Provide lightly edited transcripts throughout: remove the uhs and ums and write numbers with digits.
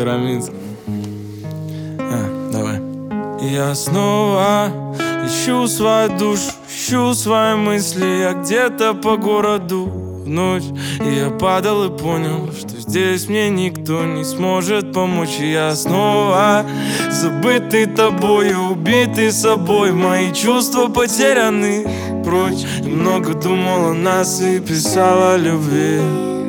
Караминск. Давай. Я снова ищу свою душу, ищу свои мысли. Я где-то по городу в ночь. И я падал и понял, что здесь мне никто не сможет помочь. И я снова забытый тобою, убитый собой. Мои чувства потеряны прочь. И много думал о нас и писал о любви.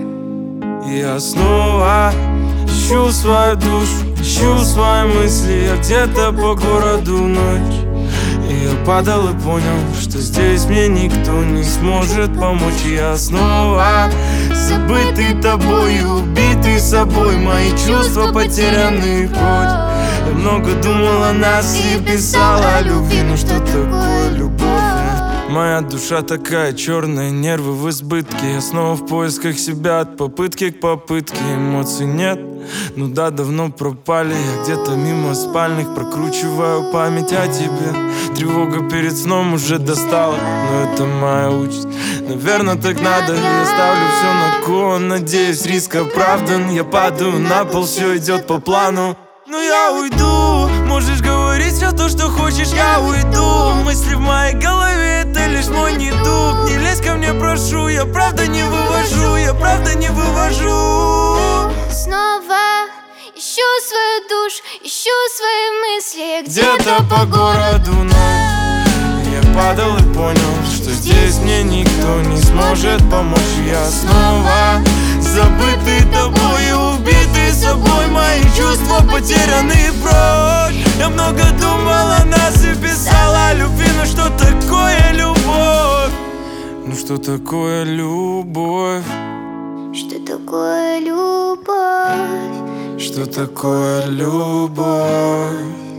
И я снова ищу свою душу, ищу свои мысли. Я где-то по городу ночь. И я падал и понял, что здесь мне никто не сможет помочь. И я снова забытый тобой, убитый собой. Мои чувства потеряны прочь. Я много думал о нас и писал о любви. Ну что такое любовь? Моя душа такая черная, нервы в избытке. Я снова в поисках себя, от попытки к попытке. Эмоций нет, ну да, давно пропали. Я где-то мимо спальных прокручиваю память о тебе. Тревога перед сном уже достала, но это моя участь. Наверное, так надо, я ставлю все на кон. Надеюсь, риск оправдан. Я падаю на пол, все идет по плану. Но я уйду, можешь говорить все то, что хочешь, я уйду. Мысли в моей голове, это лишь мой недуг. Не лезь ко мне, прошу, я правда не вывожу, я правда не вывожу. Снова ищу свою душу, ищу свои мысли. Где-то по городу ночь. Я падал и понял, что здесь мне никто не сможет помочь. Я снова забытый тобой, убитый собой. Мои чувства потеряны прочь. Я много думал о нас и писал о любви. Ну что такое любовь? Ну что такое любовь? Что такое любовь? Что такое любовь?